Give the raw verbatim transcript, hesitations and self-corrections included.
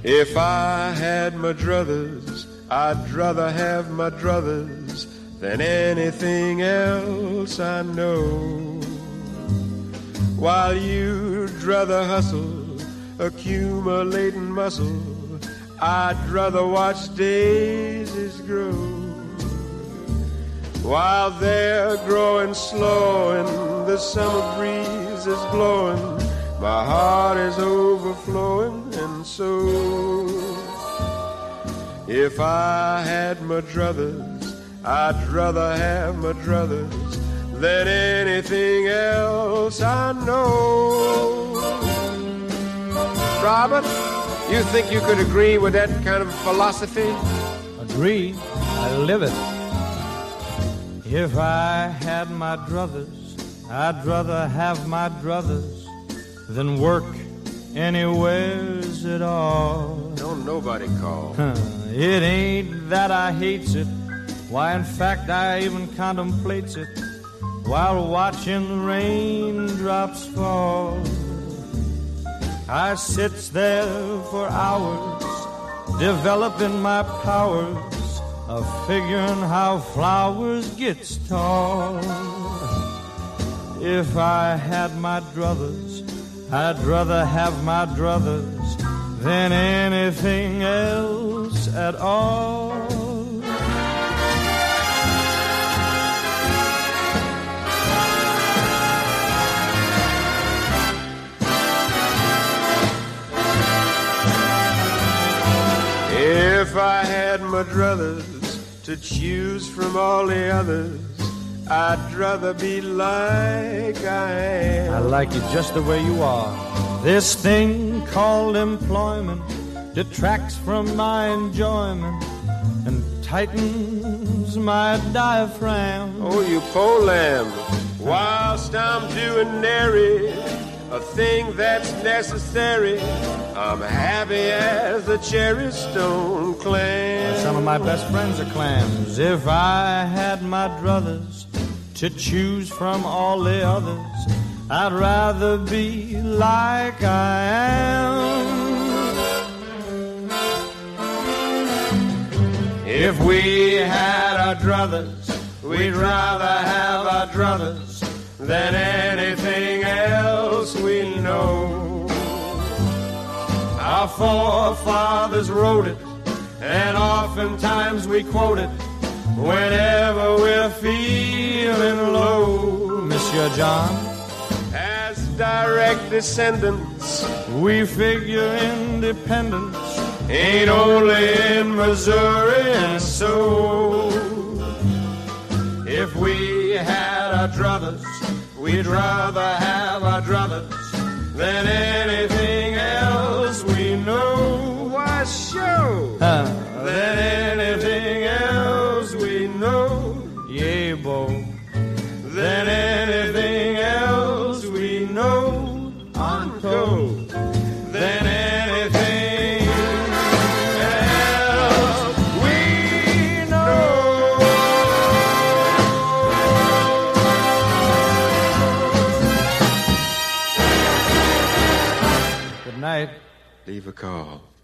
If I had my druthers, I'd rather have my druthers than anything else I know. While you'd rather hustle, accumulating muscle, I'd rather watch daisies grow. While they're growing slow and the summer breeze is blowing, my heart is overflowing, and so if I had my druthers, I'd rather have my druthers than anything else I know. Robert, you think you could agree with that kind of philosophy? Agree? I live it. If I had my druthers, I'd rather have my druthers than work anywheres at all. Don't nobody call. Huh. It ain't that I hates it. Why, in fact, I even contemplates it while watching the raindrops fall. I sits there for hours, developing my powers of figuring how flowers gets tall. If I had my druthers, I'd rather have my druthers than anything else at all. If I had my druthers to choose from all the others, I'd rather be like I am. I like you just the way you are. This thing called employment detracts from my enjoyment and tightens my diaphragm. Oh, you poor lamb, whilst I'm doing nary a thing that's necessary, I'm happy as a cherry stone clam. Some of my best friends are clams. If I had my druthers to choose from all the others, I'd rather be like I am. If we had our druthers, we'd rather have our druthers than anything else we know. Our forefathers wrote it, and oftentimes we quote it whenever we're feeling low. Monsieur John, as direct descendants, we figure independence ain't only in Missouri, and so if we had our druthers, we'd rather have our druthers than anything else we know. Why, sure, huh. than anything else we know. Yeah, bo. Than anything else we know. Uncle. Than anything else we know. Good night. Leave a call.